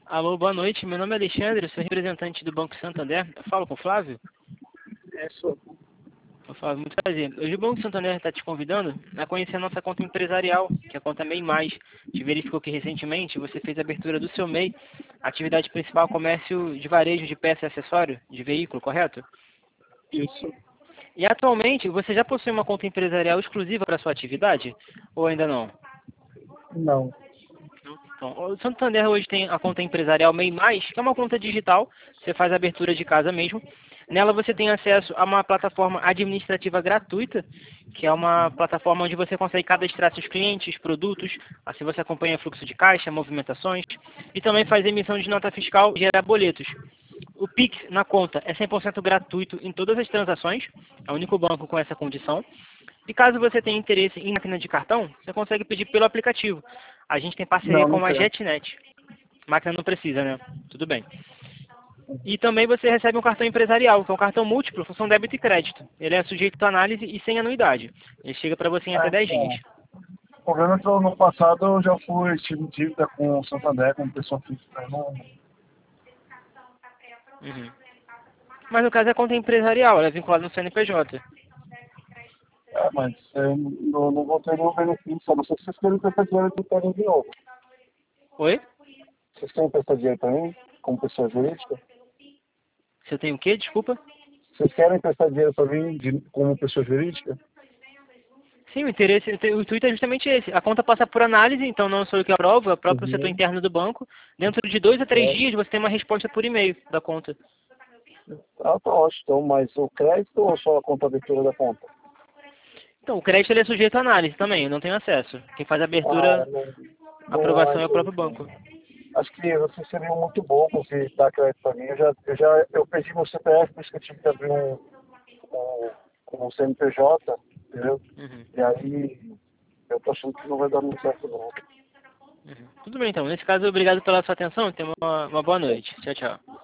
Alô, boa noite. Meu nome é Alexandre, sou representante do Banco Santander. Eu falo com o Flávio? É, sou. Eu falo, muito prazer. Hoje o Banco Santander está te convidando a conhecer a nossa conta empresarial, que é a conta MEI+. A gente verificou que recentemente você fez a abertura do seu MEI, atividade principal comércio de varejo de peça e acessório, de veículo, correto? Isso. E atualmente você já possui uma conta empresarial exclusiva para sua atividade? Ou ainda não? Não. Então, o Santander hoje tem a conta empresarial MEI+, que é uma conta digital, você faz a abertura de casa mesmo. Nela você tem acesso a uma plataforma administrativa gratuita, que é uma plataforma onde você consegue cadastrar seus clientes, produtos, assim você acompanha fluxo de caixa, movimentações, e também faz emissão de nota fiscal e gera boletos. O Pix na conta é 100% gratuito em todas as transações, é o único banco com essa condição. E caso você tenha interesse em máquina de cartão, você consegue pedir pelo aplicativo. A gente tem parceria Não, não com a quero. JetNet. Máquina não precisa, né? Tudo bem. E também você recebe um cartão empresarial, que é um cartão múltiplo, função débito e crédito. Ele é sujeito a análise e sem anuidade. Ele chega para você em até 10 dias. Então, o problema é que no passado eu já tive dívida com o Santander, com pessoa física. Eu não... Uhum. Mas no caso é conta empresarial, ela é vinculada no CNPJ. Mas eu não vou ter nenhum benefício, a não ser que vocês querem prestar dinheiro para mim de novo. Oi? Vocês querem prestar dinheiro para mim, como pessoa jurídica? Você tem o quê? Desculpa? Vocês querem prestar dinheiro para mim como pessoa jurídica? Sim, o intuito é justamente esse. A conta passa por análise, então não sou eu que aprovo, é o próprio setor Uhum. interno do banco. Dentro de 2 a 3 É. dias você tem uma resposta por e-mail da conta. Ah, tá ótimo. Então, mas o crédito ou só a conta abertura da conta? Então, o crédito ele é sujeito à análise também, eu não tenho acesso. Quem faz a Ah, abertura, a não é aprovação é o isso. próprio banco. Acho que vocês seriam muito bobos e dar crédito para mim. Eu perdi meu CPF, por isso que eu tive que abrir um CNPJ, entendeu? Uhum, E aí eu tô achando que não vai dar muito certo não. uhum. Tudo bem então, nesse caso, obrigado pela sua atenção e tenha uma boa noite. Tchau, tchau.